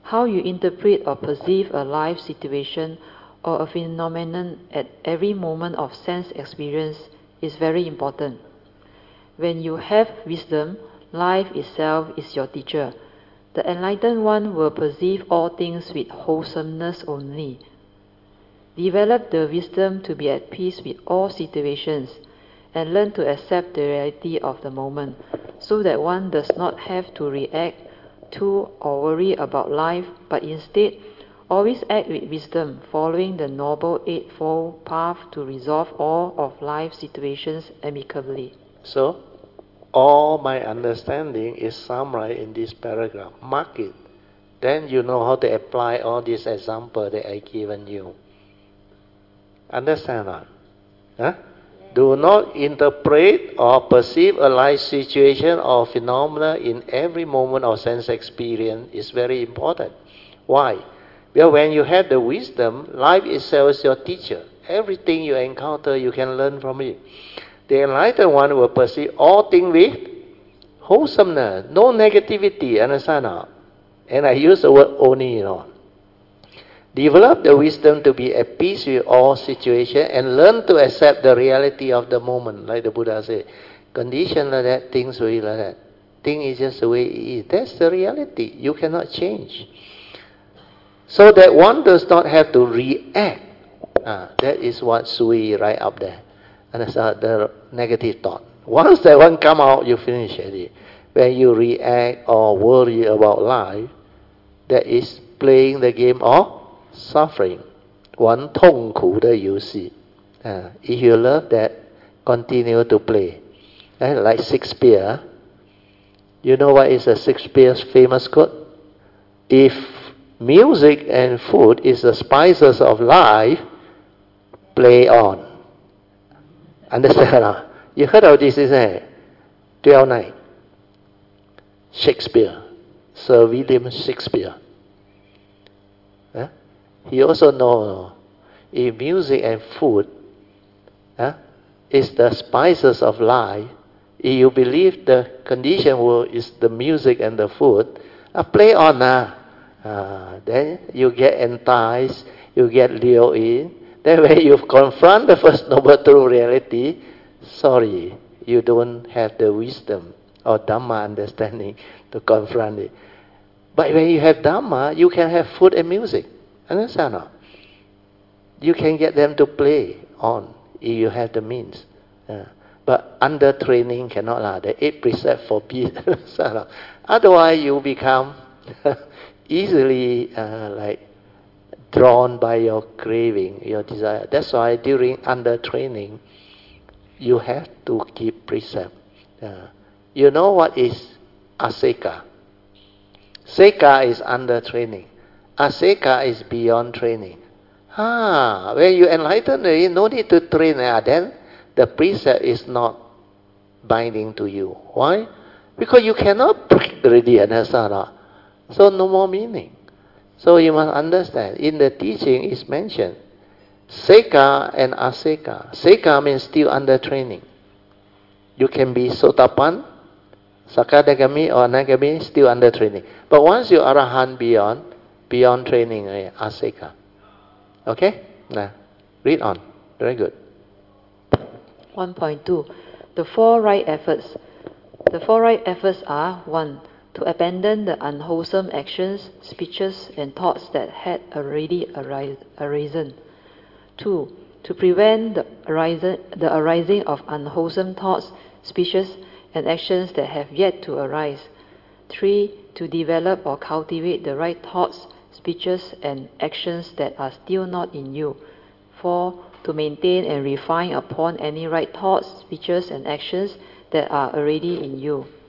How you interpret or perceive a life situation or a phenomenon at every moment of sense experience is very important. When you have wisdom, life itself is your teacher. The enlightened one will perceive all things with wholesomeness only. Develop the wisdom to be at peace with all situations and learn to accept the reality of the moment so that one does not have to react to or worry about life, but instead always act with wisdom, following the Noble Eightfold Path to resolve all of life situations amicably. So, all my understanding is summarized in this paragraph. Mark it. Then you know how to apply all these examples that I given you. Understand that? Huh? Do not interpret or perceive a life situation or phenomena in every moment of sense experience is very important. Why? Well, when you have the wisdom, life itself is your teacher. Everything you encounter, you can learn from it. The enlightened one will perceive all things with wholesomeness, no negativity, understand now? And I use the word only, Develop the wisdom to be at peace with all situations and learn to accept the reality of the moment. Like the Buddha said, condition like that, things will be like that. Thing is just the way it is. That's the reality. You cannot change. So that one does not have to react. That is what Sui right up there. And that's the negative thought. Once that one come out, you finish it. When you react or worry about life, that is playing the game of suffering. 玩痛苦的游戏. If you love that, continue to play. Like Shakespeare. You know what is a Shakespeare's famous quote? If music and food is the spices of life, play on. Understand? You heard of this, isn't it? 12 Nights. Shakespeare. Sir William Shakespeare. He also knows if music and food is the spices of life, if you believe the condition world is the music and the food, play on. Then you get enticed, you get lured in. Then when you confront the First Noble Truth reality, sorry, you don't have the wisdom or Dhamma understanding to confront it. But when you have Dhamma, you can have food and music. Understand? You can get them to play on if you have the means. But under training cannot. The 8 precepts forbid. Otherwise you become easily drawn by your craving, your desire. That's why during under training, you have to keep precept. You know what is aseka? Seka is under training. Aseka is beyond training. When you enlighten, no need to train. Then the precept is not binding to you. Why? Because you cannot break already. So no more meaning. So you must understand. In the teaching is mentioned Seka and Aseka. Seka means still under training. You can be Sotapan, Sakadagami or Anagami, still under training. But once you Arahant beyond training, Aseka. Okay? Now, read on. Very good. 1.2. The four right efforts. The four right efforts are 1. To abandon the unwholesome actions, speeches, and thoughts that had already arisen. 2. To prevent the arising of unwholesome thoughts, speeches, and actions that have yet to arise. 3. To develop or cultivate the right thoughts, speeches, and actions that are still not in you. 4. To maintain and refine upon any right thoughts, speeches, and actions that are already in you.